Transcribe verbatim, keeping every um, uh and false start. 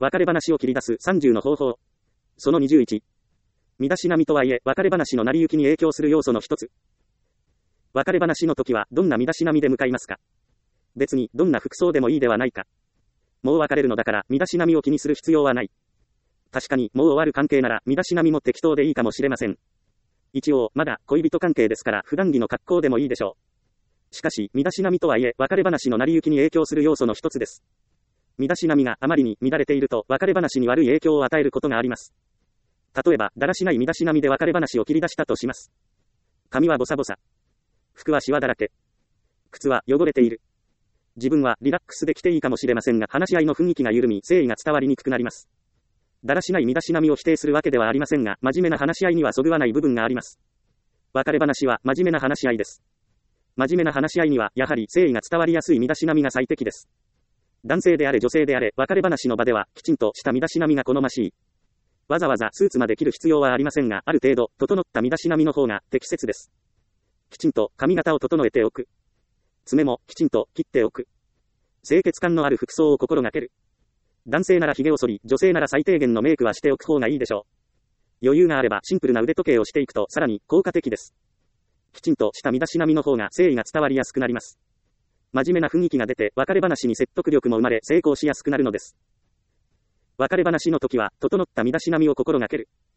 別れ話を切り出すさんじゅうの方法。そのにじゅういち。身だしなみとはいえ、別れ話の成り行きに影響する要素の一つ。別れ話の時は、どんな身だしなみで向かいますか？別に、どんな服装でもいいではないか。もう別れるのだから、身だしなみを気にする必要はない。確かに、もう終わる関係なら、身だしなみも適当でいいかもしれません。一応、まだ、恋人関係ですから、普段着の格好でもいいでしょう。しかし、身だしなみとはいえ、別れ話の成り行きに影響する要素の一つです。身だしなみがあまりに乱れていると、別れ話に悪い影響を与えることがあります。例えば、だらしない身だしなみで別れ話を切り出したとします。髪はボサボサ。服はシワだらけ。靴は汚れている。自分はリラックスできていいかもしれませんが、話し合いの雰囲気が緩み、誠意が伝わりにくくなります。だらしない身だしなみを否定するわけではありませんが、真面目な話し合いにはそぐわない部分があります。別れ話は真面目な話し合いです。真面目な話し合いには、やはり誠意が伝わりやすい身だしなみが最適です。男性であれ女性であれ、別れ話の場では、きちんとした身だしなみが好ましい。わざわざスーツまで着る必要はありませんが、ある程度、整った身だしなみの方が適切です。きちんと髪型を整えておく。爪もきちんと切っておく。清潔感のある服装を心がける。男性なら髭を剃り、女性なら最低限のメイクはしておく方がいいでしょう。余裕があればシンプルな腕時計をしていくとさらに効果的です。きちんとした身だしなみの方が誠意が伝わりやすくなります。真面目な雰囲気が出て、別れ話に説得力も生まれ成功しやすくなるのです。別れ話の時は、整った身だしなみを心がける。